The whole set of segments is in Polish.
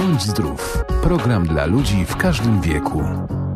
Bądź zdrów. Program dla ludzi w każdym wieku.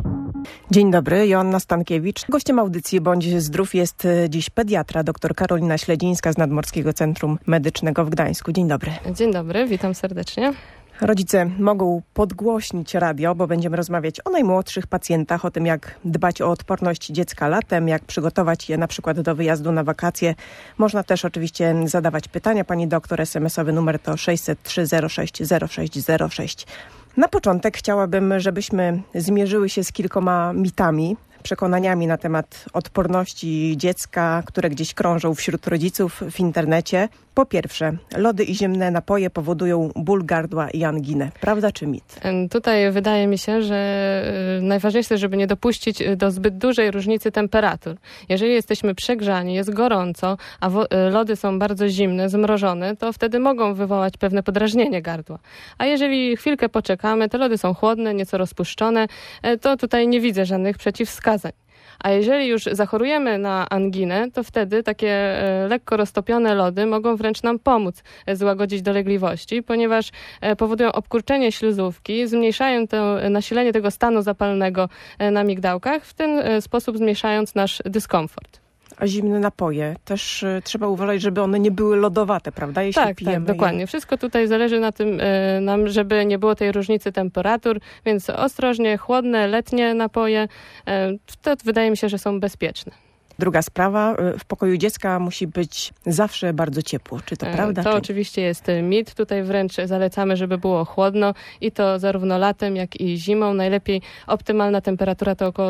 Dzień dobry, Joanna Stankiewicz. Gościem audycji Bądź zdrów jest dziś pediatra dr Karolina Śledzińska z Nadmorskiego Centrum Medycznego w Gdańsku. Dzień dobry. Dzień dobry, witam serdecznie. Rodzice mogą podgłośnić radio, bo będziemy rozmawiać o najmłodszych pacjentach, o tym jak dbać o odporność dziecka latem, jak przygotować je na przykład do wyjazdu na wakacje. Można też oczywiście zadawać pytania. Pani doktor, SMS-owy numer to 603 06 0606. Na początek chciałabym, żebyśmy zmierzyły się z kilkoma mitami, przekonaniami na temat odporności dziecka, które gdzieś krążą wśród rodziców w internecie. Po pierwsze, lody i ziemne napoje powodują ból gardła i anginę. Prawda czy mit? Tutaj wydaje mi się, że najważniejsze, żeby nie dopuścić do zbyt dużej różnicy temperatur. Jeżeli jesteśmy przegrzani, jest gorąco, a lody są bardzo zimne, zmrożone, to wtedy mogą wywołać pewne podrażnienie gardła. A jeżeli chwilkę poczekamy, te lody są chłodne, nieco rozpuszczone, to tutaj nie widzę żadnych przeciwwskazań. A jeżeli już zachorujemy na anginę, to wtedy takie lekko roztopione lody mogą wręcz nam pomóc złagodzić dolegliwości, ponieważ powodują obkurczenie śluzówki, zmniejszają to nasilenie tego stanu zapalnego na migdałkach, w ten sposób zmniejszając nasz dyskomfort. A zimne napoje też trzeba uważać, żeby one nie były lodowate, prawda? Jeśli pijemy tak, dokładnie. Je. Wszystko tutaj zależy na tym, żeby nie było tej różnicy temperatur, więc ostrożnie, chłodne, letnie napoje, to wydaje mi się, że są bezpieczne. Druga sprawa, w pokoju dziecka musi być zawsze bardzo ciepło. Czy to prawda? To oczywiście jest mit. Tutaj wręcz zalecamy, żeby było chłodno i to zarówno latem, jak i zimą. Najlepiej optymalna temperatura to około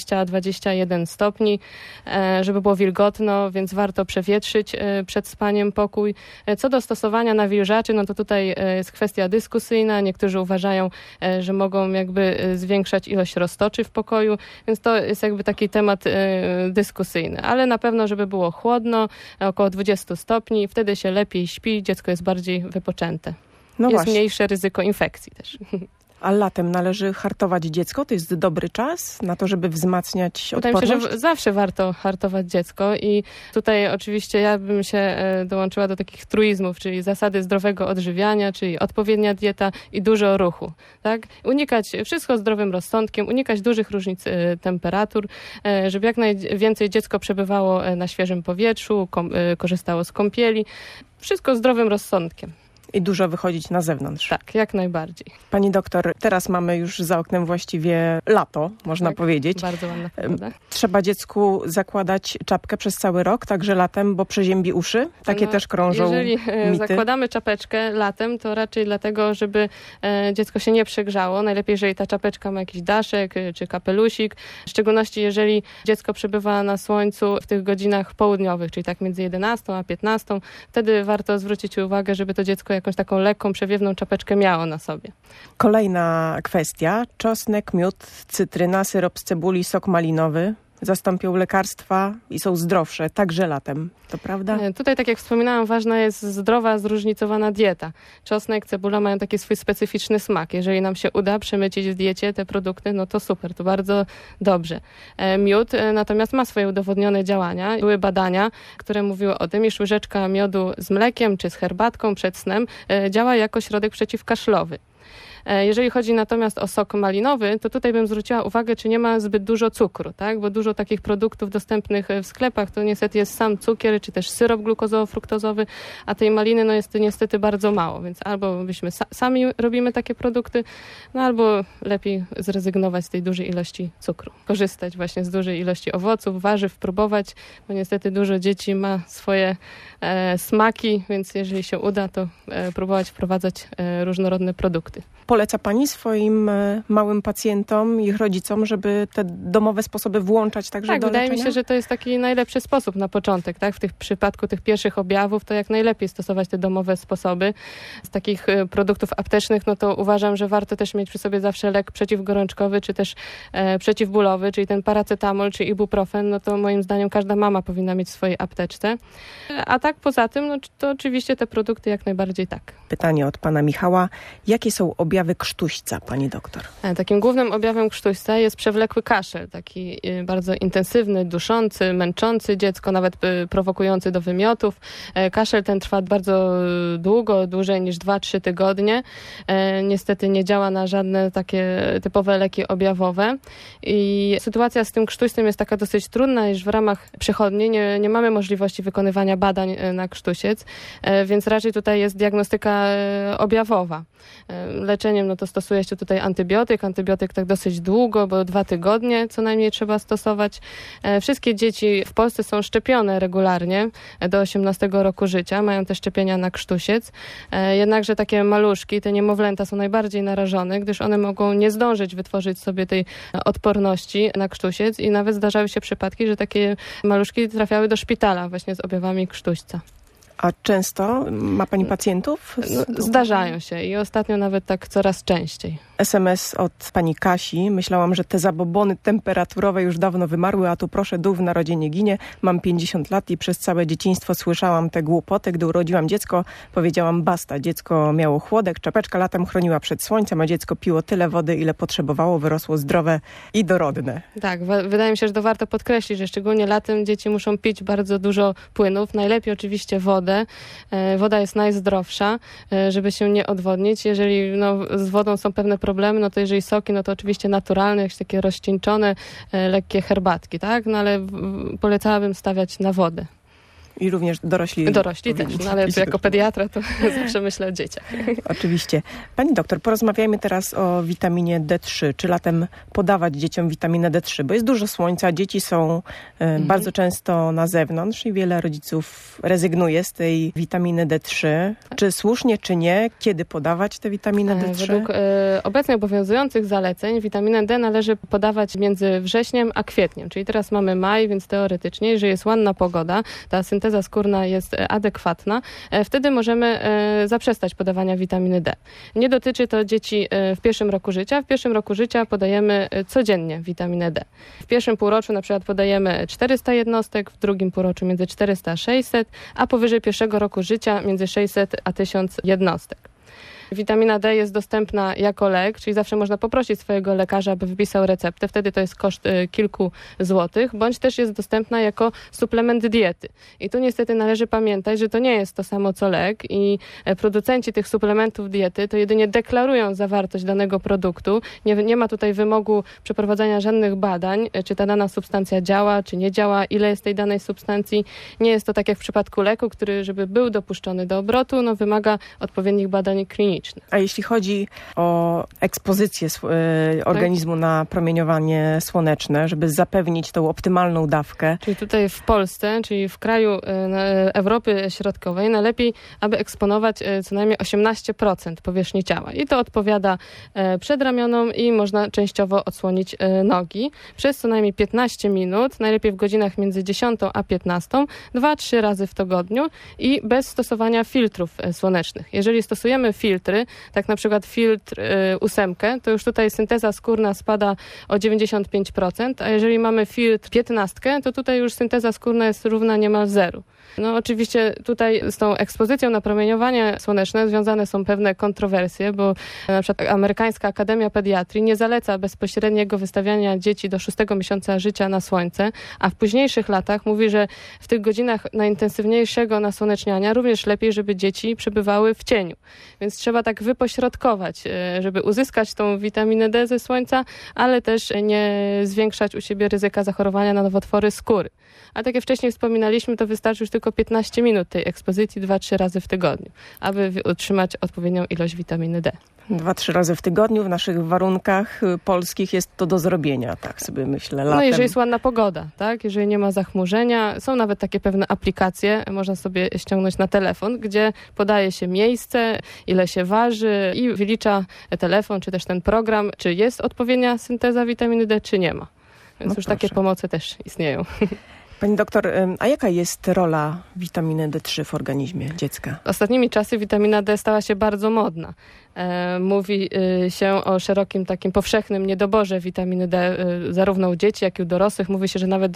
20-21 stopni, żeby było wilgotno, więc warto przewietrzyć przed spaniem pokój. Co do stosowania nawilżaczy, no to tutaj jest kwestia dyskusyjna. Niektórzy uważają, że mogą jakby zwiększać ilość roztoczy w pokoju, więc to jest jakby taki temat dyskusyjny. Ale na pewno, żeby było chłodno, około 20 stopni, wtedy się lepiej śpi, dziecko jest bardziej wypoczęte. No jest właśnie. mniejsze ryzyko infekcji też. A latem należy hartować dziecko? To jest dobry czas na to, żeby wzmacniać odporność? Wydaje mi się, że zawsze warto hartować dziecko i tutaj oczywiście ja bym się dołączyła do takich truizmów, czyli zasady zdrowego odżywiania, czyli odpowiednia dieta i dużo ruchu. Tak? Unikać wszystko zdrowym rozsądkiem, unikać dużych różnic temperatur, żeby jak najwięcej dziecko przebywało na świeżym powietrzu, korzystało z kąpieli. Wszystko zdrowym rozsądkiem. I dużo wychodzić na zewnątrz. Tak, jak najbardziej. Pani doktor, teraz mamy już za oknem właściwie lato, można powiedzieć. Bardzo ładna pogoda. Trzeba dziecku zakładać czapkę przez cały rok, także latem, bo przeziębi uszy? Takie też krążą Jeżeli mity. zakładamy czapeczkę latem, to raczej dlatego, żeby dziecko się nie przegrzało. Najlepiej, jeżeli ta czapeczka ma jakiś daszek czy kapelusik. W szczególności, jeżeli dziecko przebywa na słońcu w tych godzinach południowych, czyli tak między 11 a 15, wtedy warto zwrócić uwagę, żeby to dziecko jakąś taką lekką, przewiewną czapeczkę miało na sobie. Kolejna kwestia. Czosnek, miód, cytryna, syrop z cebuli, sok malinowy zastąpią lekarstwa i są zdrowsze, także latem. To prawda? Tutaj, tak jak wspominałam, ważna jest zdrowa, zróżnicowana dieta. Czosnek, cebula mają taki swój specyficzny smak. Jeżeli nam się uda przemycić w diecie te produkty, no to super, to bardzo dobrze. Miód natomiast ma swoje udowodnione działania. Były badania, które mówiły o tym, iż łyżeczka miodu z mlekiem czy z herbatką przed snem działa jako środek przeciwkaszlowy. Jeżeli chodzi natomiast o sok malinowy, to tutaj bym zwróciła uwagę, czy nie ma zbyt dużo cukru, tak? Bo dużo takich produktów dostępnych w sklepach to niestety jest sam cukier, czy też syrop glukozowo-fruktozowy, a tej maliny no jest niestety bardzo mało, więc albo byśmy sami robimy takie produkty, no albo lepiej zrezygnować z tej dużej ilości cukru. Korzystać właśnie z dużej ilości owoców, warzyw, próbować, bo niestety dużo dzieci ma swoje smaki, więc jeżeli się uda, to próbować wprowadzać różnorodne produkty. Poleca Pani swoim małym pacjentom, ich rodzicom, żeby te domowe sposoby włączać także do leczenia? Tak, wydaje mi się, że to jest taki najlepszy sposób na początek. Tak? W przypadku tych pierwszych objawów to jak najlepiej stosować te domowe sposoby. Z takich produktów aptecznych, no to uważam, że warto też mieć przy sobie zawsze lek przeciwgorączkowy, czy też przeciwbólowy, czyli ten paracetamol, czy ibuprofen, no to moim zdaniem każda mama powinna mieć w swojej apteczce. A tak poza tym, no to oczywiście te produkty jak najbardziej tak. Pytanie od pana Michała. Jakie są objawy objawy krztuśca, pani doktor? Takim głównym objawem krztuśca jest przewlekły kaszel, taki bardzo intensywny, duszący, męczący dziecko, nawet prowokujący do wymiotów. Kaszel ten trwa bardzo długo, dłużej niż 2-3 tygodnie. Niestety nie działa na żadne takie typowe leki objawowe. I sytuacja z tym krztuścem jest taka dosyć trudna, iż w ramach przychodni nie mamy możliwości wykonywania badań na krztusiec, więc raczej tutaj jest diagnostyka objawowa. Leczeniem to stosuje się tutaj antybiotyk tak dosyć długo, bo 2 tygodnie co najmniej trzeba stosować. Wszystkie dzieci w Polsce są szczepione regularnie do 18 roku życia, mają te szczepienia na krztusiec. Jednakże takie maluszki, te niemowlęta są najbardziej narażone, gdyż one mogą nie zdążyć wytworzyć sobie tej odporności na krztusiec i nawet zdarzały się przypadki, że takie maluszki trafiały do szpitala właśnie z objawami krztuśca. A często ma pani pacjentów? Zdarzają się i ostatnio nawet tak coraz częściej. SMS od pani Kasi. Myślałam, że te zabobony temperaturowe już dawno wymarły, a tu proszę, dół w narodzie nie ginie. Mam 50 lat i przez całe dzieciństwo słyszałam te głupoty. Gdy urodziłam dziecko, powiedziałam basta. Dziecko miało chłodek, czapeczka latem chroniła przed słońcem, a dziecko piło tyle wody, ile potrzebowało, wyrosło zdrowe i dorodne. Tak, wydaje mi się, że to warto podkreślić, że szczególnie latem dzieci muszą pić bardzo dużo płynów. Najlepiej oczywiście wodę. Woda jest najzdrowsza, żeby się nie odwodnić. Jeżeli z wodą są pewne problemy, to jeżeli soki, to oczywiście naturalne, jakieś takie rozcieńczone, lekkie herbatki, tak? Ale polecałabym stawiać na wodę. I również dorośli też, ale jako pediatra to zawsze myślę o dzieciach. Oczywiście. Pani doktor, porozmawiajmy teraz o witaminie D3. Czy latem podawać dzieciom witaminę D3? Bo jest dużo słońca, dzieci są bardzo często na zewnątrz i wiele rodziców rezygnuje z tej witaminy D3. Czy słusznie, czy nie? Kiedy podawać tę witaminę D3? Według obecnie obowiązujących zaleceń witaminę D należy podawać między wrześniem a kwietniem. Czyli teraz mamy maj, więc teoretycznie, jeżeli jest ładna pogoda, ta synteza skórna jest adekwatna, wtedy możemy zaprzestać podawania witaminy D. Nie dotyczy to dzieci w pierwszym roku życia. W pierwszym roku życia podajemy codziennie witaminę D. W pierwszym półroczu na przykład podajemy 400 jednostek, w drugim półroczu między 400 a 600, a powyżej pierwszego roku życia między 600 a 1000 jednostek. Witamina D jest dostępna jako lek, czyli zawsze można poprosić swojego lekarza, aby wypisał receptę. Wtedy to jest koszt kilku złotych, bądź też jest dostępna jako suplement diety. I tu niestety należy pamiętać, że to nie jest to samo co lek i producenci tych suplementów diety to jedynie deklarują zawartość danego produktu. Nie ma tutaj wymogu przeprowadzania żadnych badań, czy ta dana substancja działa, czy nie działa, ile jest tej danej substancji. Nie jest to tak jak w przypadku leku, który, żeby był dopuszczony do obrotu, wymaga odpowiednich badań klinicznych. A jeśli chodzi o ekspozycję organizmu na promieniowanie słoneczne, żeby zapewnić tą optymalną dawkę. Czyli tutaj w Polsce, czyli w kraju Europy Środkowej najlepiej, aby eksponować co najmniej 18% powierzchni ciała. I to odpowiada przedramionom i można częściowo odsłonić nogi przez co najmniej 15 minut, najlepiej w godzinach między 10 a 15, 2-3 razy w tygodniu i bez stosowania filtrów słonecznych. Jeżeli stosujemy filtry, tak na przykład filtr 8, to już tutaj synteza skórna spada o 95%, a jeżeli mamy filtr 15, to tutaj już synteza skórna jest równa niemal zeru. Oczywiście tutaj z tą ekspozycją na promieniowanie słoneczne związane są pewne kontrowersje, bo na przykład Amerykańska Akademia Pediatrii nie zaleca bezpośredniego wystawiania dzieci do 6 miesiąca życia na słońce, a w późniejszych latach mówi, że w tych godzinach najintensywniejszego nasłoneczniania również lepiej, żeby dzieci przebywały w cieniu. Więc trzeba tak wypośrodkować, żeby uzyskać tą witaminę D ze słońca, ale też nie zwiększać u siebie ryzyka zachorowania na nowotwory skóry. A tak jak wcześniej wspominaliśmy, to wystarczy już tylko 15 minut tej ekspozycji 2-3 razy w tygodniu, aby utrzymać odpowiednią ilość witaminy D. 2-3 razy w tygodniu w naszych warunkach polskich jest to do zrobienia, tak sobie myślę. Latem. Jeżeli jest ładna pogoda, tak? Jeżeli nie ma zachmurzenia, są nawet takie pewne aplikacje, można sobie ściągnąć na telefon, gdzie podaje się miejsce, ile się waży i wylicza telefon, czy też ten program, czy jest odpowiednia synteza witaminy D, czy nie ma. Więc już takie pomocy też istnieją. Pani doktor, a jaka jest rola witaminy D3 w organizmie dziecka? Ostatnimi czasy witamina D stała się bardzo modna. Mówi się o szerokim takim powszechnym niedoborze witaminy D zarówno u dzieci, jak i u dorosłych. Mówi się, że nawet do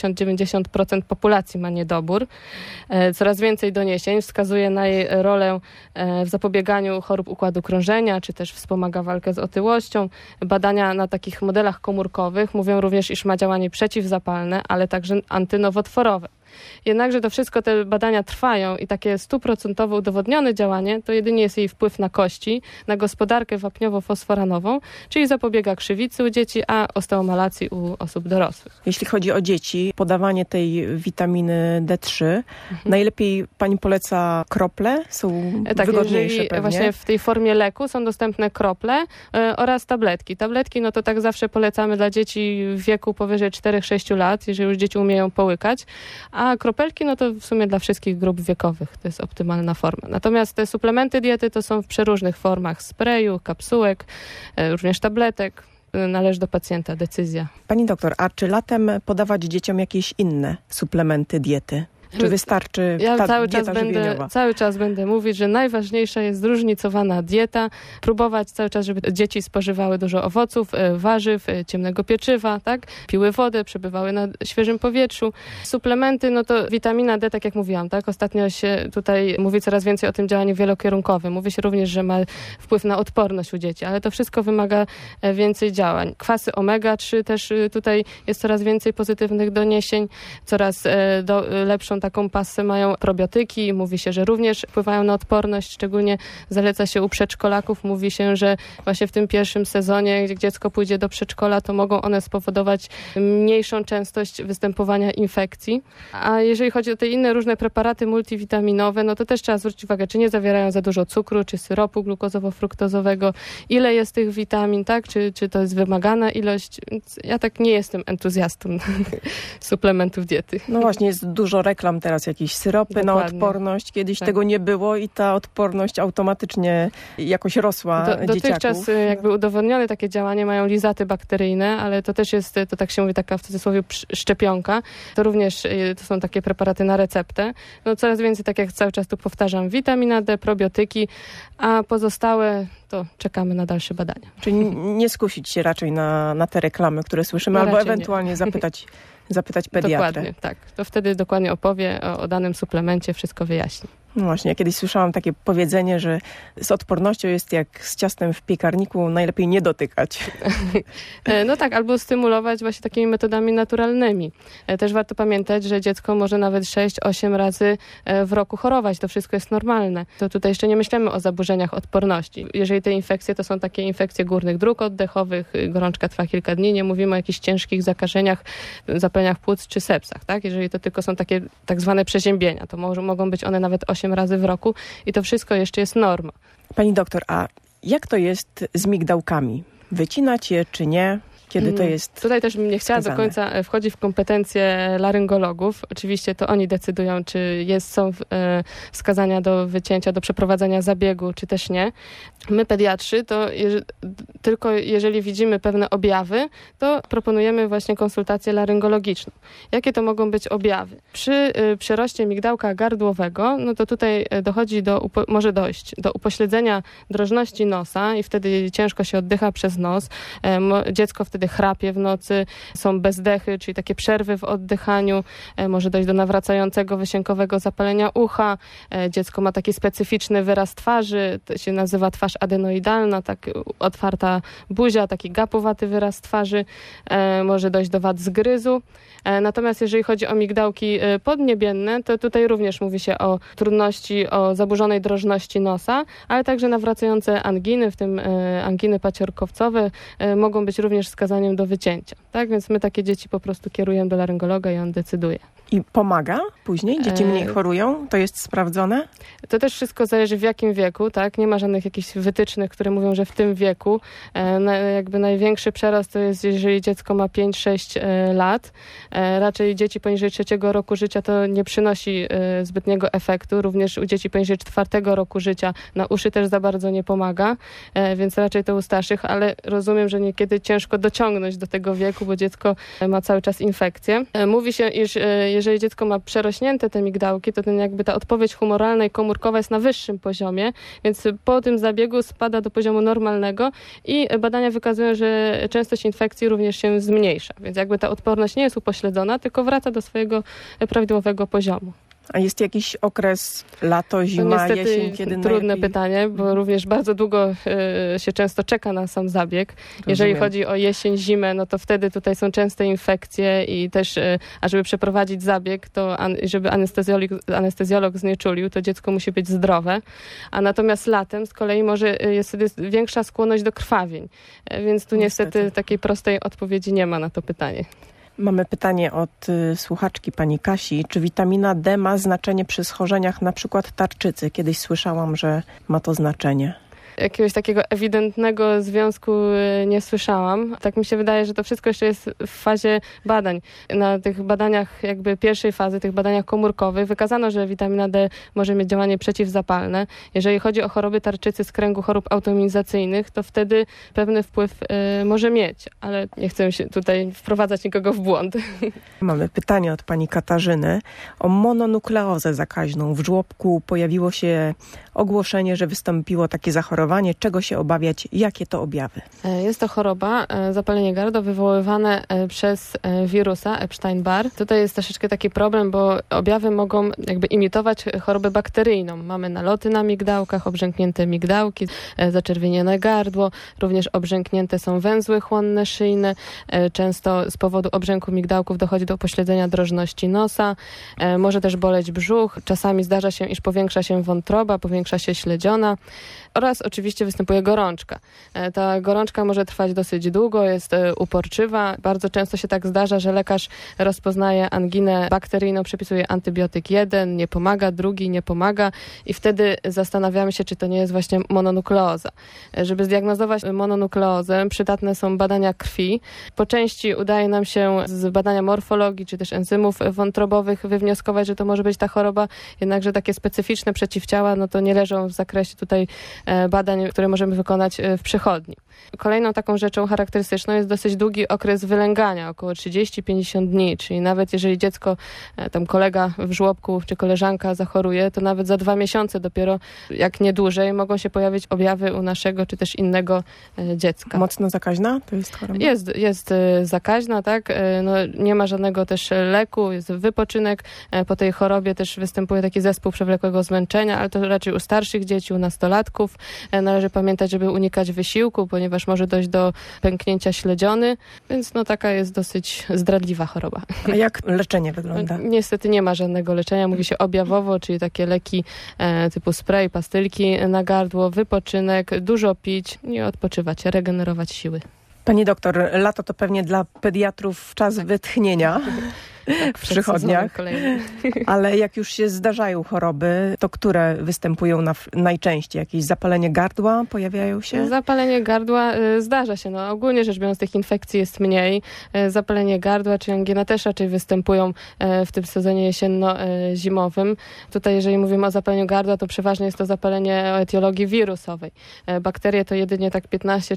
80-90% populacji ma niedobór. Coraz więcej doniesień wskazuje na jej rolę w zapobieganiu chorób układu krążenia, czy też wspomaga walkę z otyłością. Badania na takich modelach komórkowych mówią również, iż ma działanie przeciwzapalne, ale także antynowotworowe. Jednakże to wszystko te badania trwają i takie 100% udowodnione działanie to jedynie jest jej wpływ na kości, na gospodarkę wapniowo-fosforanową, czyli zapobiega krzywicy u dzieci, a osteomalacji u osób dorosłych. Jeśli chodzi o dzieci, podawanie tej witaminy D3, najlepiej pani poleca krople? Są wygodniejsze pewnie? Właśnie w tej formie leku są dostępne krople oraz tabletki. Tabletki no to tak zawsze polecamy dla dzieci w wieku powyżej 4-6 lat, jeżeli już dzieci umieją połykać, a kropelki no to w sumie dla wszystkich grup wiekowych to jest optymalna forma. Natomiast te suplementy diety to są w przeróżnych formach sprayu, kapsułek, również tabletek. Należy do pacjenta decyzja. Pani doktor, a czy latem podawać dzieciom jakieś inne suplementy diety? Czy wystarczy dieta żywieniowa? Cały czas będę mówić, że najważniejsza jest zróżnicowana dieta. Próbować cały czas, żeby dzieci spożywały dużo owoców, warzyw, ciemnego pieczywa, tak? Piły wodę, przebywały na świeżym powietrzu. Suplementy, no to witamina D, tak jak mówiłam, tak? Ostatnio się tutaj mówi coraz więcej o tym działaniu wielokierunkowym. Mówi się również, że ma wpływ na odporność u dzieci, ale to wszystko wymaga więcej działań. Kwasy omega-3 też tutaj jest coraz więcej pozytywnych doniesień, coraz lepszą taką passę mają probiotyki. Mówi się, że również wpływają na odporność. Szczególnie zaleca się u przedszkolaków. Mówi się, że właśnie w tym pierwszym sezonie, gdzie dziecko pójdzie do przedszkola, to mogą one spowodować mniejszą częstość występowania infekcji. A jeżeli chodzi o te inne różne preparaty multivitaminowe, no to też trzeba zwrócić uwagę, czy nie zawierają za dużo cukru, czy syropu glukozowo-fruktozowego, ile jest tych witamin, tak? Czy to jest wymagana ilość. Więc ja tak nie jestem entuzjastą suplementów diety. No właśnie, jest dużo reklam teraz, jakieś syropy Dokładnie. na odporność. Kiedyś tego nie było i ta odporność automatycznie jakoś rosła dzieciaków. Dotychczas jakby udowodnione takie działanie mają lizaty bakteryjne, ale to też jest, to tak się mówi, taka w cudzysłowie szczepionka. To również to są takie preparaty na receptę. No coraz więcej, tak jak cały czas tu powtarzam, witamina D, probiotyki, a pozostałe to czekamy na dalsze badania. Czyli nie skusić się raczej na te reklamy, które słyszymy, No albo ewentualnie zapytać pediatrę. Dokładnie, tak. To wtedy dokładnie opowie o danym suplemencie, wszystko wyjaśni. No właśnie, ja kiedyś słyszałam takie powiedzenie, że z odpornością jest jak z ciastem w piekarniku, najlepiej nie dotykać. No tak, albo stymulować właśnie takimi metodami naturalnymi. Też warto pamiętać, że dziecko może nawet 6-8 razy w roku chorować. To wszystko jest normalne. To tutaj jeszcze nie myślimy o zaburzeniach odporności. Jeżeli te infekcje to są takie infekcje górnych dróg oddechowych, gorączka trwa kilka dni, nie mówimy o jakichś ciężkich zakażeniach, zapaleniach płuc czy sepsach, tak? Jeżeli to tylko są takie tak zwane przeziębienia, to mogą być one nawet 8 razy w roku i to wszystko jeszcze jest norma. Pani doktor, a jak to jest z migdałkami? Wycinać je czy nie? Kiedy to jest Tutaj też bym nie chciała do końca wchodzić w kompetencje laryngologów. Oczywiście to oni decydują, czy są wskazania do wycięcia, do przeprowadzenia zabiegu, czy też nie. My pediatrzy to tylko jeżeli widzimy pewne objawy, to proponujemy właśnie konsultację laryngologiczną. Jakie to mogą być objawy? Przy przeroście migdałka gardłowego, no to tutaj może dojść do upośledzenia drożności nosa i wtedy ciężko się oddycha przez nos. Dziecko wtedy chrapie w nocy, są bezdechy, czyli takie przerwy w oddychaniu, może dojść do nawracającego wysiękowego zapalenia ucha. Dziecko ma taki specyficzny wyraz twarzy, to się nazywa twarz adenoidalna, tak otwarta buzia, taki gapowaty wyraz twarzy. Może dojść do wad zgryzu. Natomiast jeżeli chodzi o migdałki podniebienne, to tutaj również mówi się o trudności, o zaburzonej drożności nosa, ale także nawracające anginy, w tym anginy paciorkowcowe, mogą być również wskazaniem do wycięcia. Tak więc my takie dzieci po prostu kierujemy do laryngologa i on decyduje. I pomaga później? Dzieci mniej chorują? To jest sprawdzone? To też wszystko zależy w jakim wieku, tak? Nie ma żadnych jakichś wytycznych, które mówią, że w tym wieku. Jakby największy przerost to jest, jeżeli dziecko ma 5-6 lat. Raczej dzieci poniżej 3 roku życia to nie przynosi zbytniego efektu. Również u dzieci poniżej 4 roku życia na uszy też za bardzo nie pomaga, więc raczej to u starszych, ale rozumiem, że niekiedy ciężko dociągnąć dociągnąć do tego wieku, bo dziecko ma cały czas infekcję. Mówi się, iż jeżeli dziecko ma przerośnięte te migdałki, to ta odpowiedź humoralna i komórkowa jest na wyższym poziomie, więc po tym zabiegu spada do poziomu normalnego i badania wykazują, że częstość infekcji również się zmniejsza, więc ta odporność nie jest upośledzona, tylko wraca do swojego prawidłowego poziomu. A jest jakiś okres, lato, zima, to jesień, kiedy trudne pytanie, bo również bardzo długo się często czeka na sam zabieg. Rozumiem. Jeżeli chodzi o jesień, zimę, no to wtedy tutaj są częste infekcje i też, a żeby przeprowadzić zabieg, to żeby anestezjolog znieczulił, to dziecko musi być zdrowe. A natomiast latem z kolei jest wtedy większa skłonność do krwawień. Więc tu niestety takiej prostej odpowiedzi nie ma na to pytanie. Mamy pytanie od słuchaczki pani Kasi. Czy witamina D ma znaczenie przy schorzeniach na przykład tarczycy? Kiedyś słyszałam, że ma to znaczenie. Jakiegoś takiego ewidentnego związku nie słyszałam. Tak mi się wydaje, że to wszystko jeszcze jest w fazie badań. Na tych badaniach pierwszej fazy, tych badaniach komórkowych wykazano, że witamina D może mieć działanie przeciwzapalne. Jeżeli chodzi o choroby tarczycy z kręgu chorób autoimmunizacyjnych, to wtedy pewny wpływ może mieć, ale nie chcę się tutaj wprowadzać nikogo w błąd. Mamy pytanie od pani Katarzyny o mononukleozę zakaźną. W żłobku pojawiło się ogłoszenie, że wystąpiło takie zachorowanie. Czego się obawiać? Jakie to objawy? Jest to choroba, zapalenie gardła wywoływane przez wirusa Epstein-Barr. Tutaj jest troszeczkę taki problem, bo objawy mogą imitować chorobę bakteryjną. Mamy naloty na migdałkach, obrzęknięte migdałki, zaczerwienione gardło, również obrzęknięte są węzły chłonne szyjne. Często z powodu obrzęku migdałków dochodzi do upośledzenia drożności nosa. Może też boleć brzuch. Czasami zdarza się, iż powiększa się wątroba, powiększa się śledziona. Oraz oczywiście występuje gorączka. Ta gorączka może trwać dosyć długo, jest uporczywa. Bardzo często się tak zdarza, że lekarz rozpoznaje anginę bakteryjną, przepisuje antybiotyk 1, nie pomaga, drugi nie pomaga i wtedy zastanawiamy się, czy to nie jest właśnie mononukleoza. Żeby zdiagnozować mononukleozę, przydatne są badania krwi. Po części udaje nam się z badania morfologii, czy też enzymów wątrobowych wywnioskować, że to może być ta choroba, jednakże takie specyficzne przeciwciała, no to nie leżą w zakresie tutaj badań, które możemy wykonać w przychodni. Kolejną taką rzeczą charakterystyczną jest dosyć długi okres wylęgania, około 30-50 dni, czyli nawet jeżeli dziecko, tam kolega w żłobku czy koleżanka zachoruje, to nawet za 2 miesiące dopiero, jak nie dłużej, mogą się pojawić objawy u naszego czy też innego dziecka. Mocno zakaźna to jest choroba? Jest zakaźna, tak. No, nie ma żadnego też leku, jest wypoczynek. Po tej chorobie też występuje taki zespół przewlekłego zmęczenia, ale to raczej u starszych dzieci, u nastolatków. Należy pamiętać, żeby unikać wysiłku, ponieważ może dojść do pęknięcia śledziony, więc taka jest dosyć zdradliwa choroba. A jak leczenie wygląda? Niestety nie ma żadnego leczenia, mówi się objawowo, czyli takie leki typu spray, pastylki na gardło, wypoczynek, dużo pić i odpoczywać, regenerować siły. Pani doktor, lato to pewnie dla pediatrów czas wytchnienia. Tak, w przychodniach, ale jak już się zdarzają choroby, to które występują najczęściej? Jakieś zapalenie gardła pojawiają się? Zapalenie gardła zdarza się. Ogólnie rzecz biorąc tych infekcji jest mniej. Zapalenie gardła czy angina też raczej występują w tym sezonie jesienno-zimowym. Tutaj jeżeli mówimy o zapaleniu gardła, to przeważnie jest to zapalenie o etiologii wirusowej. Bakterie to jedynie tak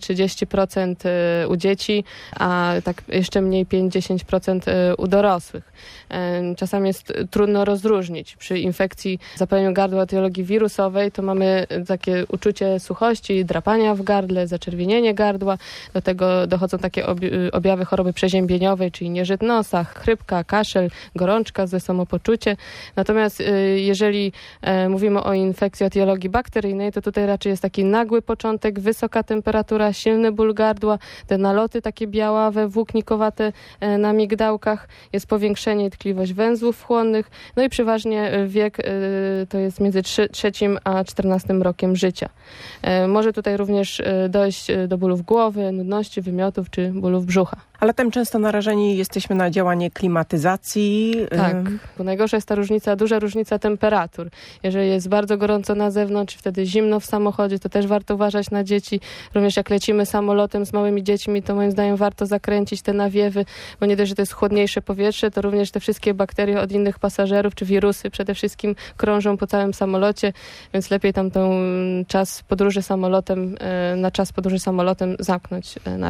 15-30% u dzieci, a tak jeszcze mniej 5-10% u dorosłych. Czasami jest trudno rozróżnić. Przy infekcji zapaleniu gardła etiologii wirusowej to mamy takie uczucie suchości, drapania w gardle, zaczerwienienie gardła. Do tego dochodzą takie objawy choroby przeziębieniowej, czyli nieżyt nosa, chrypka, kaszel, gorączka, złe samopoczucie. Natomiast jeżeli mówimy o infekcji etiologii bakteryjnej, to tutaj raczej jest taki nagły początek, wysoka temperatura, silny ból gardła, te naloty takie białawe, włóknikowate na migdałkach, jest powiększenie i tkliwość węzłów chłonnych, no i przeważnie wiek to jest między 3 a 14 rokiem życia. Może tutaj również dojść do bólów głowy, nudności, wymiotów czy bólów brzucha. A latem często narażeni jesteśmy na działanie klimatyzacji. Tak, bo najgorsza jest ta różnica, duża różnica temperatur. Jeżeli jest bardzo gorąco na zewnątrz, wtedy zimno w samochodzie, to też warto uważać na dzieci. Również jak lecimy samolotem z małymi dziećmi, to moim zdaniem warto zakręcić te nawiewy, bo nie dość, że to jest chłodniejsze powietrze, to również te wszystkie bakterie od innych pasażerów, czy wirusy przede wszystkim krążą po całym samolocie, więc lepiej tam ten czas podróży samolotem, na czas podróży samolotem zamknąć nawiew.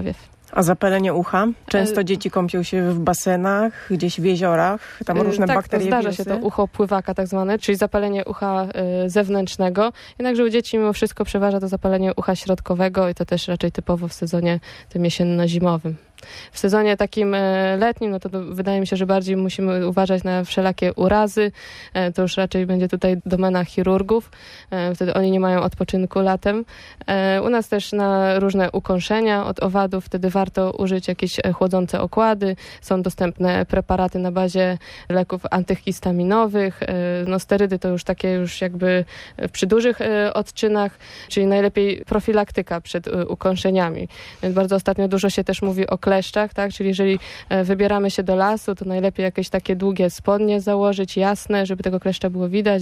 A zapalenie ucha? Często dzieci kąpią się w basenach, gdzieś w jeziorach, tam różne bakterie, zdarza wirusy. się to ucho pływaka tak zwane, czyli zapalenie ucha zewnętrznego. Jednakże u dzieci mimo wszystko przeważa to zapalenie ucha środkowego i to też raczej typowo w sezonie tym jesienno-zimowym. W sezonie takim letnim, no to wydaje mi się, że bardziej musimy uważać na wszelakie urazy. To już raczej będzie tutaj domena chirurgów. Wtedy oni nie mają odpoczynku latem. U nas też na różne ukąszenia od owadów, wtedy warto użyć jakieś chłodzące okłady. Są dostępne preparaty na bazie leków antyhistaminowych. No sterydy to już takie już jakby przy dużych odczynach, czyli najlepiej profilaktyka przed ukąszeniami. Więc bardzo ostatnio dużo się też mówi o kleszczach, tak? Czyli jeżeli wybieramy się do lasu, to najlepiej jakieś takie długie spodnie założyć, jasne, żeby tego kleszcza było widać,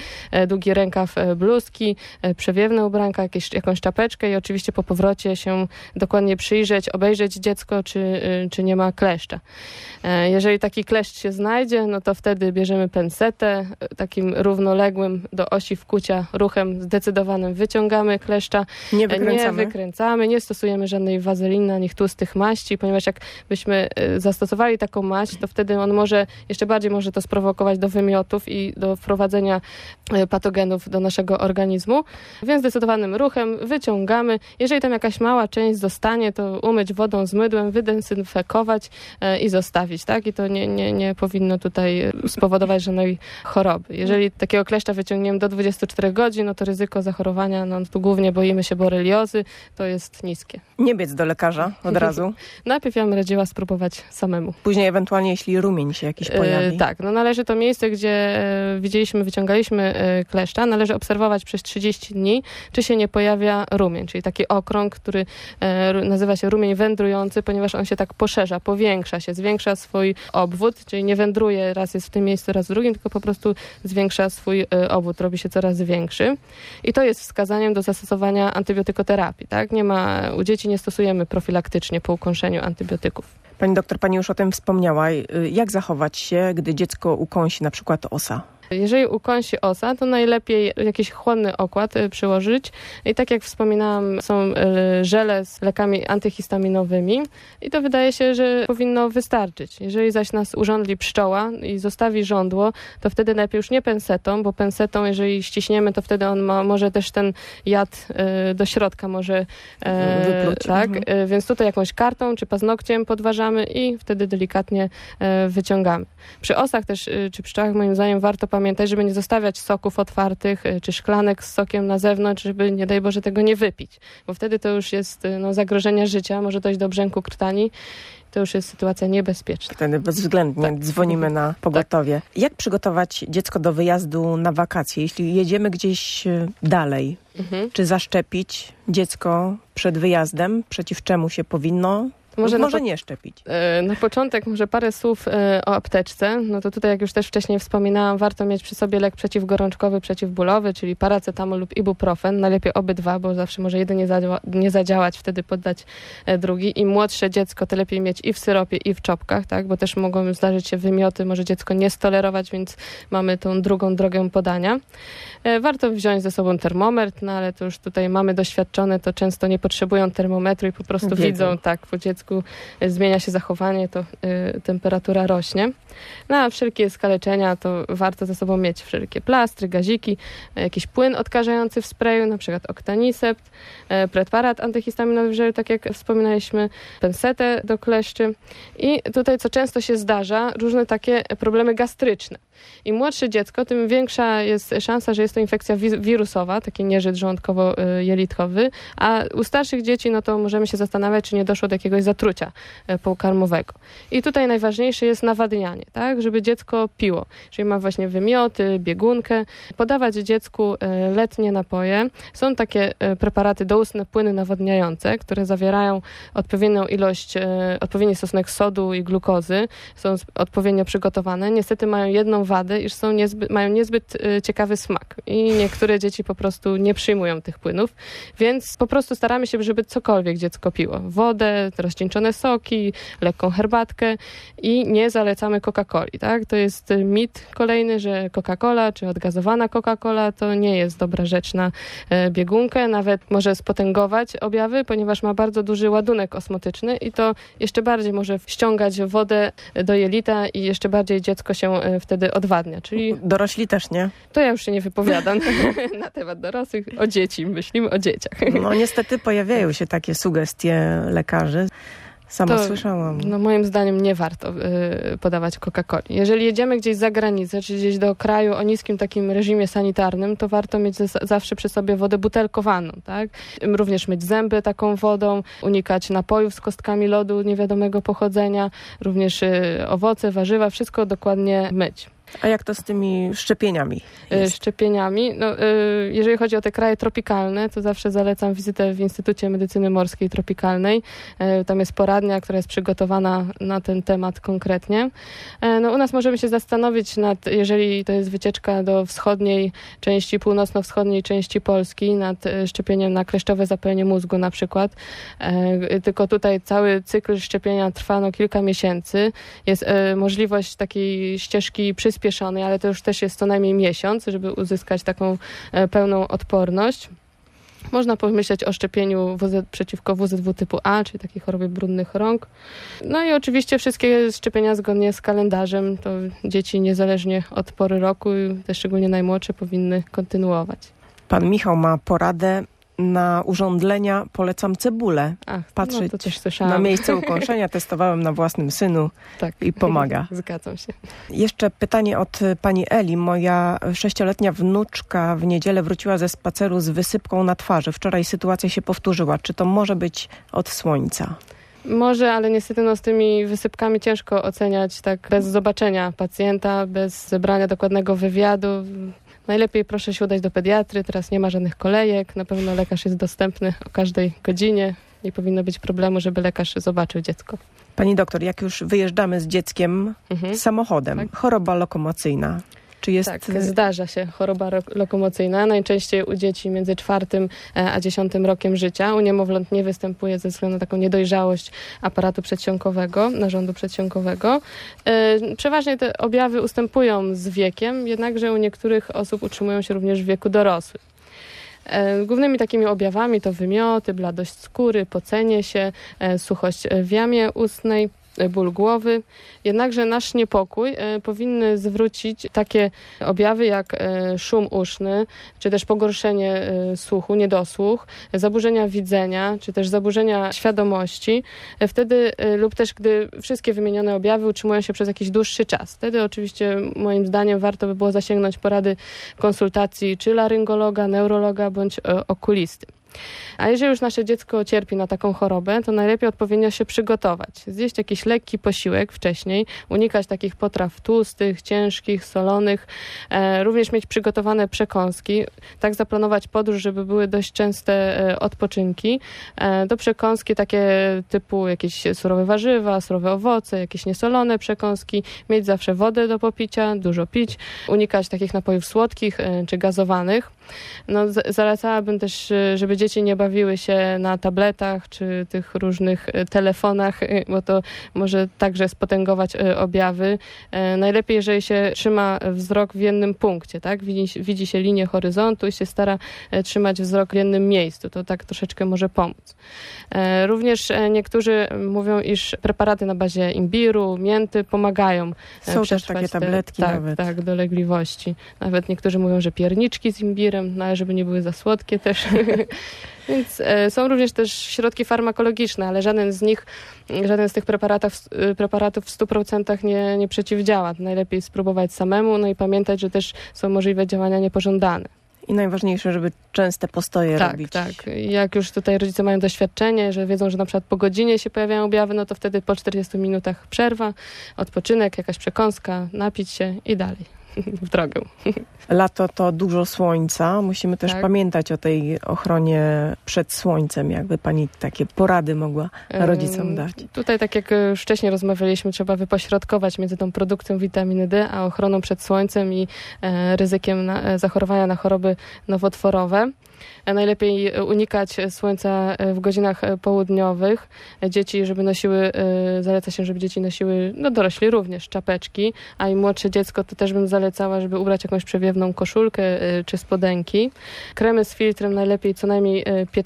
długi rękaw bluzki, przewiewne ubranka, jakąś czapeczkę i oczywiście po powrocie się dokładnie przyjrzeć, obejrzeć dziecko, czy nie ma kleszcza. Jeżeli taki kleszcz się znajdzie, no to wtedy bierzemy pensetę, takim równoległym do osi wkucia ruchem zdecydowanym wyciągamy kleszcza. Nie wykręcamy, nie stosujemy żadnej wazeliny ani tłustych maści, ponieważ jak byśmy zastosowali taką maść, to wtedy on jeszcze bardziej może to sprowokować do wymiotów i do wprowadzenia patogenów do naszego organizmu. Więc zdecydowanym ruchem wyciągamy. Jeżeli tam jakaś mała część zostanie, to umyć wodą z mydłem, wydezynfekować i zostawić, tak? I to nie powinno tutaj spowodować żadnej choroby. Jeżeli takiego kleszcza wyciągniemy do 24 godzin, no to ryzyko zachorowania, no tu głównie boimy się boreliozy, to jest niskie. Nie biec do lekarza od razu. Najpierw ja bym radziła spróbować samemu. Później ewentualnie, jeśli rumień się jakiś pojawi. Tak, no należy to miejsce, gdzie wyciągaliśmy kleszcza, należy obserwować przez 30 dni, czy się nie pojawia rumień, czyli taki okrąg, który nazywa się rumień wędrujący, ponieważ on się tak poszerza, powiększa się, zwiększa swój obwód, czyli nie wędruje, raz jest w tym miejscu, raz w drugim, tylko po prostu zwiększa swój obwód, robi się coraz większy. I to jest wskazaniem do zastosowania antybiotykoterapii, tak? U dzieci nie stosujemy profilaktycznie po ukąszeniu antybiotyków. Pani doktor, pani już o tym wspomniała. Jak zachować się, gdy dziecko ukąsi na przykład osa? Jeżeli ukąsi osa, to najlepiej jakiś chłodny okład przyłożyć. I tak jak wspominałam, są żele z lekami antyhistaminowymi i to wydaje się, że powinno wystarczyć. Jeżeli zaś nas urządli pszczoła i zostawi żądło, to wtedy najlepiej już nie pensetą, bo pensetą, jeżeli ściśniemy, to wtedy on może też ten jad do środka może wypluć. Tak, więc tutaj jakąś kartą czy paznokciem podważamy i wtedy delikatnie wyciągamy. Przy osach też, czy pszczołach, moim zdaniem, warto pamiętać, żeby nie zostawiać soków otwartych, czy szklanek z sokiem na zewnątrz, żeby, nie daj Boże, tego nie wypić, bo wtedy to już jest zagrożenie życia, może dojść do brzęku krtani. To już jest sytuacja niebezpieczna. Wtedy bezwzględnie dzwonimy na pogotowie. Tak. Jak przygotować dziecko do wyjazdu na wakacje, jeśli jedziemy gdzieś dalej? Czy zaszczepić dziecko przed wyjazdem? Przeciw czemu się powinno? Może nie szczepić. Na początek może parę słów o apteczce. No to tutaj, jak już też wcześniej wspominałam, warto mieć przy sobie lek przeciwgorączkowy, przeciwbólowy, czyli paracetamol lub ibuprofen. Najlepiej obydwa, bo zawsze może jeden nie zadziałać, wtedy poddać drugi. Im młodsze dziecko, to lepiej mieć i w syropie, i w czopkach, tak? Bo też mogą zdarzyć się wymioty, może dziecko nie stolerować, więc mamy tą drugą drogę podania. Warto wziąć ze sobą termometr, no ale to już tutaj mamy doświadczone, to często nie potrzebują termometru i po prostu widzą, tak, po dziecku zmienia się zachowanie, to temperatura rośnie. No a wszelkie skaleczenia to warto ze sobą mieć wszelkie plastry, gaziki, jakiś płyn odkażający w sprayu, na przykład Octanicept, preparat antyhistaminowy w żelu, tak jak wspominaliśmy, pensetę do kleszczy. I tutaj, co często się zdarza, różne takie problemy gastryczne. Im młodsze dziecko, tym większa jest szansa, że jest to infekcja wirusowa, taki nieżyt żołądkowo-jelitkowy, a u starszych dzieci, no to możemy się zastanawiać, czy nie doszło do jakiegoś zatrucia pokarmowego. I tutaj najważniejsze jest nawadnianie, tak, żeby dziecko piło. Czyli ma właśnie wymioty, biegunkę. Podawać dziecku letnie napoje. Są takie preparaty doustne, płyny nawodniające, które zawierają odpowiedni stosunek sodu i glukozy. Są odpowiednio przygotowane. Niestety mają jedną wadę, iż mają niezbyt ciekawy smak. I niektóre dzieci po prostu nie przyjmują tych płynów. Więc po prostu staramy się, żeby cokolwiek dziecko piło. Wodę, teraz rozcieńczone soki, lekką herbatkę i nie zalecamy Coca-Coli, tak? To jest mit kolejny, że Coca-Cola czy odgazowana Coca-Cola to nie jest dobra rzecz na biegunkę, nawet może spotęgować objawy, ponieważ ma bardzo duży ładunek osmotyczny i to jeszcze bardziej może ściągać wodę do jelita i jeszcze bardziej dziecko się wtedy odwadnia. Czyli dorośli też, nie? to ja już się nie wypowiadam na temat dorosłych, o dzieci, myślimy o dzieciach. No niestety pojawiają się takie sugestie lekarzy. Sama słyszałam. No moim zdaniem nie warto podawać Coca-Coli. Jeżeli jedziemy gdzieś za granicę, czy gdzieś do kraju o niskim takim reżimie sanitarnym, to warto mieć zawsze przy sobie wodę butelkowaną, tak? Również myć zęby taką wodą, unikać napojów z kostkami lodu niewiadomego pochodzenia, również owoce, warzywa, wszystko dokładnie myć. A jak to z tymi szczepieniami jest? Szczepieniami? No, jeżeli chodzi o te kraje tropikalne, to zawsze zalecam wizytę w Instytucie Medycyny Morskiej Tropikalnej. Tam jest poradnia, która jest przygotowana na ten temat konkretnie. No, u nas możemy się zastanowić nad, jeżeli to jest wycieczka do wschodniej części, północno-wschodniej części Polski, nad szczepieniem na kleszczowe zapalenie mózgu na przykład. Tylko tutaj cały cykl szczepienia trwa kilka miesięcy. Jest możliwość takiej ścieżki przyspieszonej, ale to już też jest co najmniej miesiąc, żeby uzyskać taką pełną odporność. Można pomyśleć o szczepieniu przeciwko WZW typu A, czyli takiej chorobie brudnych rąk. No i oczywiście wszystkie szczepienia zgodnie z kalendarzem. To dzieci niezależnie od pory roku, te szczególnie najmłodsze, powinny kontynuować. Pan Michał ma poradę na urządlenia. Polecam cebulę. Patrzeć no to też słyszałam. Na miejsce ukąszenia. Testowałem na własnym synu i pomaga. Zgadzam się. Jeszcze pytanie od pani Eli. Moja 6-letnia wnuczka w niedzielę wróciła ze spaceru z wysypką na twarzy. Wczoraj sytuacja się powtórzyła. Czy to może być od słońca? Może, ale niestety z tymi wysypkami ciężko oceniać tak bez zobaczenia pacjenta, bez zebrania dokładnego wywiadu. Najlepiej proszę się udać do pediatry, teraz nie ma żadnych kolejek, na pewno lekarz jest dostępny o każdej godzinie. Nie powinno być problemu, żeby lekarz zobaczył dziecko. Pani doktor, jak już wyjeżdżamy z dzieckiem samochodem, tak? Choroba lokomocyjna. Czy jest... Tak, zdarza się choroba lokomocyjna. Najczęściej u dzieci między 4 a 10 rokiem życia. U niemowląt nie występuje ze względu na taką niedojrzałość aparatu przedsionkowego, narządu przedsionkowego. Przeważnie te objawy ustępują z wiekiem, jednakże u niektórych osób utrzymują się również w wieku dorosłym. Głównymi takimi objawami to wymioty, bladość skóry, pocenie się, suchość w jamie ustnej, ból głowy. Jednakże nasz niepokój powinny zwrócić takie objawy jak szum uszny, czy też pogorszenie słuchu, niedosłuch, zaburzenia widzenia, czy też zaburzenia świadomości. Wtedy lub też gdy wszystkie wymienione objawy utrzymują się przez jakiś dłuższy czas. Wtedy oczywiście moim zdaniem warto by było zasięgnąć porady konsultacji czy laryngologa, neurologa bądź okulisty. A jeżeli już nasze dziecko cierpi na taką chorobę, to najlepiej odpowiednio się przygotować. Zjeść jakiś lekki posiłek wcześniej, unikać takich potraw tłustych, ciężkich, solonych, również mieć przygotowane przekąski, tak zaplanować podróż, żeby były dość częste odpoczynki. Do przekąski takie typu jakieś surowe warzywa, surowe owoce, jakieś niesolone przekąski, mieć zawsze wodę do popicia, dużo pić, unikać takich napojów słodkich czy gazowanych. No, zalecałabym też, żeby dzieci nie bawiły się na tabletach czy tych różnych telefonach, bo to może także spotęgować objawy. Najlepiej, jeżeli się trzyma wzrok w jednym punkcie, tak? Widzi się linię horyzontu i się stara trzymać wzrok w jednym miejscu. To tak troszeczkę może pomóc. Również niektórzy mówią, iż preparaty na bazie imbiru, mięty pomagają Są też takie tabletki nawet. Tak, dolegliwości. Nawet niektórzy mówią, że pierniczki z imbirem, no ale żeby nie były za słodkie też. Więc są również też środki farmakologiczne, ale żaden z tych preparatów w 100% nie przeciwdziała. Najlepiej spróbować samemu, no i pamiętać, że też są możliwe działania niepożądane. I najważniejsze, żeby częste postoje robić. Tak. Jak już tutaj rodzice mają doświadczenie, że wiedzą, że na przykład po godzinie się pojawiają objawy, no to wtedy po 40 minutach przerwa, odpoczynek, jakaś przekąska, napić się i dalej. w drogę. Lato to dużo słońca. Musimy też Tak. pamiętać o tej ochronie przed słońcem. Jakby pani takie porady mogła rodzicom dać. Tutaj, tak jak już wcześniej rozmawialiśmy, trzeba wypośrodkować między tą produkcją witaminy D, a ochroną przed słońcem i ryzykiem zachorowania na choroby nowotworowe. Najlepiej unikać słońca w godzinach południowych. Dzieci, żeby nosiły, zaleca się, żeby dzieci nosiły, dorośli również, czapeczki, a i młodsze dziecko to też bym zalecała, żeby ubrać jakąś przewiewną koszulkę czy spodenki. Kremy z filtrem najlepiej co najmniej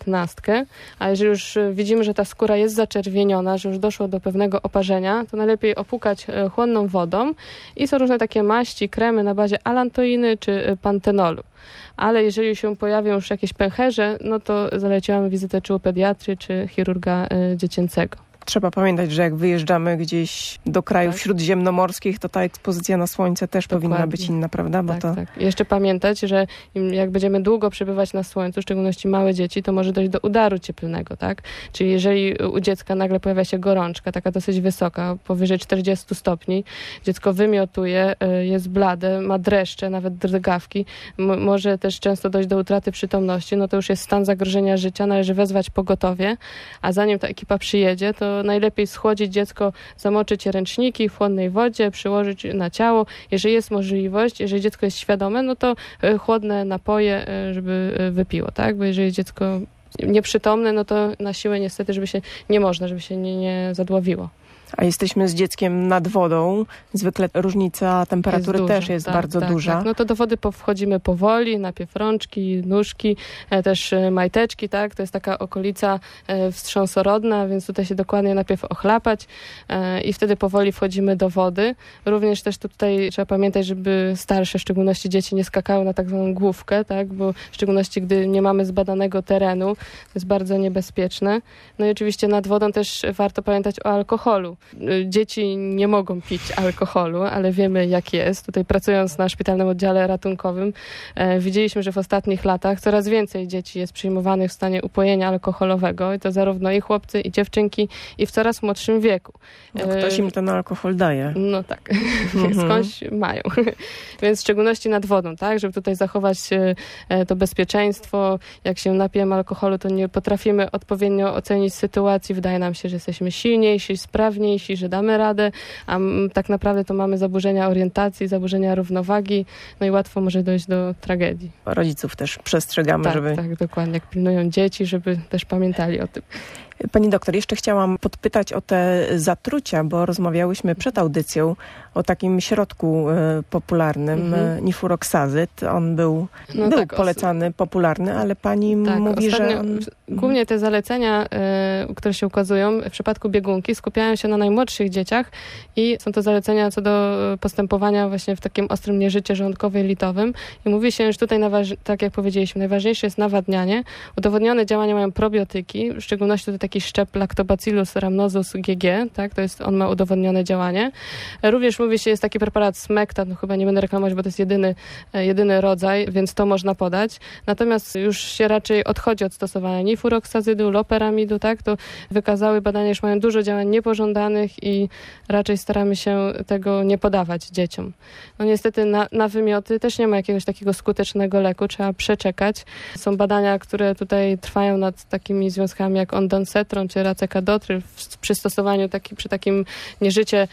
15, a jeżeli już widzimy, że ta skóra jest zaczerwieniona, że już doszło do pewnego oparzenia, to najlepiej opłukać chłonną wodą i są różne takie maści, kremy na bazie alantoiny czy pantenolu. Ale jeżeli się pojawią już jakieś pęcherze, no to zaleciłam wizytę czy u pediatry, czy chirurga dziecięcego. Trzeba pamiętać, że jak wyjeżdżamy gdzieś do krajów śródziemnomorskich, to ta ekspozycja na słońce też powinna być inna, prawda? Bo tak. I jeszcze pamiętać, że jak będziemy długo przebywać na słońcu, w szczególności małe dzieci, to może dojść do udaru cieplnego, tak? Czyli jeżeli u dziecka nagle pojawia się gorączka, taka dosyć wysoka, powyżej 40 stopni, dziecko wymiotuje, jest blade, ma dreszcze, nawet drgawki, może też często dojść do utraty przytomności, no to już jest stan zagrożenia życia, należy wezwać pogotowie, a zanim ta ekipa przyjedzie, to najlepiej schłodzić dziecko, zamoczyć ręczniki w chłodnej wodzie, przyłożyć na ciało. Jeżeli jest możliwość, jeżeli dziecko jest świadome, no to chłodne napoje, żeby wypiło, tak? Bo jeżeli dziecko nieprzytomne, no to na siłę niestety, żeby się nie zadławiło. A jesteśmy z dzieckiem nad wodą. Zwykle różnica temperatury też jest bardzo duża. Tak. No to do wody wchodzimy powoli, najpierw rączki, nóżki, też majteczki, tak? To jest taka okolica wstrząsorodna, więc tutaj się dokładnie najpierw ochlapać i wtedy powoli wchodzimy do wody. Również też tutaj trzeba pamiętać, żeby starsze, w szczególności dzieci, nie skakały na tak zwaną główkę, tak? Bo w szczególności, gdy nie mamy zbadanego terenu, to jest bardzo niebezpieczne. No i oczywiście nad wodą też warto pamiętać o alkoholu. Dzieci nie mogą pić alkoholu, ale wiemy jak jest. Tutaj pracując na szpitalnym oddziale ratunkowym widzieliśmy, że w ostatnich latach coraz więcej dzieci jest przyjmowanych w stanie upojenia alkoholowego i to zarówno i chłopcy, i dziewczynki i w coraz młodszym wieku. No, ktoś im ten alkohol daje. No tak, skądś mają. Więc w szczególności nad wodą, tak, żeby tutaj zachować to bezpieczeństwo. Jak się napijemy alkoholu, to nie potrafimy odpowiednio ocenić sytuacji. Wydaje nam się, że jesteśmy silniejsi, sprawniejsi, że damy radę, a tak naprawdę to mamy zaburzenia orientacji, zaburzenia równowagi, no i łatwo może dojść do tragedii. Rodziców też przestrzegamy, żeby... Tak, dokładnie. Jak pilnują dzieci, żeby też pamiętali o tym. Pani doktor, jeszcze chciałam podpytać o te zatrucia, bo rozmawiałyśmy przed audycją o takim środku popularnym, nifuroksazyt. On był polecany, popularny, ale pani mówi, że on... Głównie te zalecenia, które się ukazują w przypadku biegunki, skupiają się na najmłodszych dzieciach i są to zalecenia co do postępowania właśnie w takim ostrym nieżycie żołądkowo-jelitowym. I mówi się, że tutaj, tak jak powiedzieliśmy, najważniejsze jest nawadnianie. Udowodnione działania mają probiotyki, w szczególności tutaj taki szczep Lactobacillus rhamnosus GG, tak, on ma udowodnione działanie. Również mówi się, jest taki preparat Smecta, chyba nie będę reklamować, bo to jest jedyny rodzaj, więc to można podać. Natomiast już się raczej odchodzi od stosowania nifuroksazydu, loperamidu, tak, to wykazały badania, że mają dużo działań niepożądanych i raczej staramy się tego nie podawać dzieciom. No niestety na wymioty też nie ma jakiegoś takiego skutecznego leku, trzeba przeczekać. Są badania, które tutaj trwają nad takimi związkami jak ondansetron czy racekadotryl przy stosowaniu przy takim nieżycie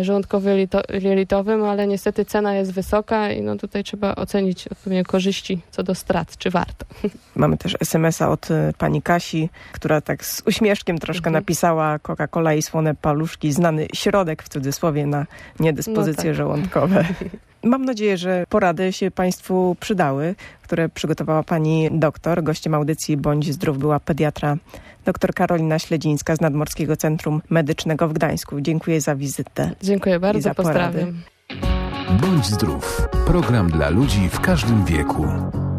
żołądkowo-jelitowym, ale niestety cena jest wysoka i tutaj trzeba ocenić odpowiednio korzyści co do strat, czy warto. Mamy też SMS-a od pani Kasi, która tak z uśmieszkiem troszkę napisała: Coca-Cola i słone paluszki, znany środek w cudzysłowie na niedyspozycje żołądkowe. Mam nadzieję, że porady się państwu przydały, które przygotowała pani doktor. Gościem audycji Bądź Zdrów była pediatra dr Karolina Śledzińska z Nadmorskiego Centrum Medycznego w Gdańsku. Dziękuję za wizytę. Dziękuję bardzo, pozdrawiam. Bądź Zdrów. Program dla ludzi w każdym wieku.